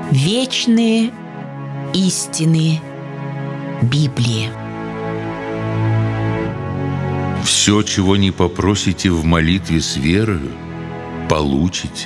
Вечные истины Библии. Все, чего не попросите в молитве с верою, получите.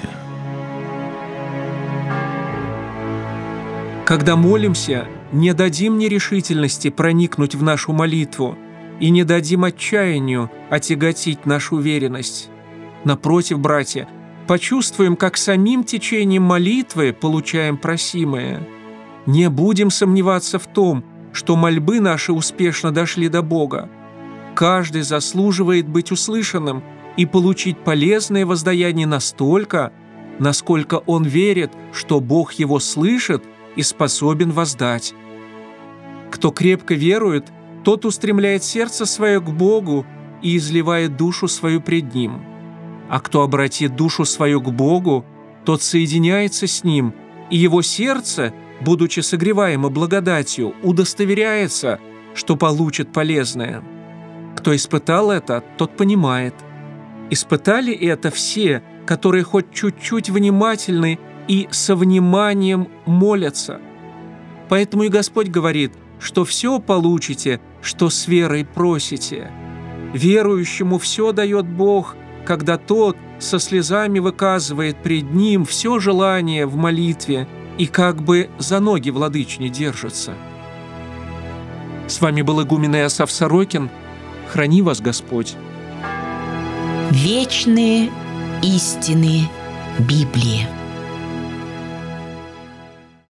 Когда молимся, не дадим нерешительности проникнуть в нашу молитву и не дадим отчаянию отяготить нашу уверенность. Напротив, братья, почувствуем, как самим течением молитвы получаем просимое. Не будем сомневаться в том, что мольбы наши успешно дошли до Бога. Каждый заслуживает быть услышанным и получить полезное воздаяние настолько, насколько он верит, что Бог его слышит и способен воздать. Кто крепко верует, тот устремляет сердце свое к Богу и изливает душу свою пред Ним. А кто обратит душу свою к Богу, тот соединяется с Ним, и его сердце, будучи согреваемо благодатью, удостоверяется, что получит полезное. Кто испытал это, тот понимает. Испытали это все, которые хоть чуть-чуть внимательны и со вниманием молятся. Поэтому и Господь говорит, что все получите, что с верой просите. Верующему все дает Бог, когда тот со слезами выказывает пред Ним все желание в молитве и как бы за ноги владычни держится. С вами был игумен Иосаф Сорокин. Храни вас Господь. Вечные истины Библии.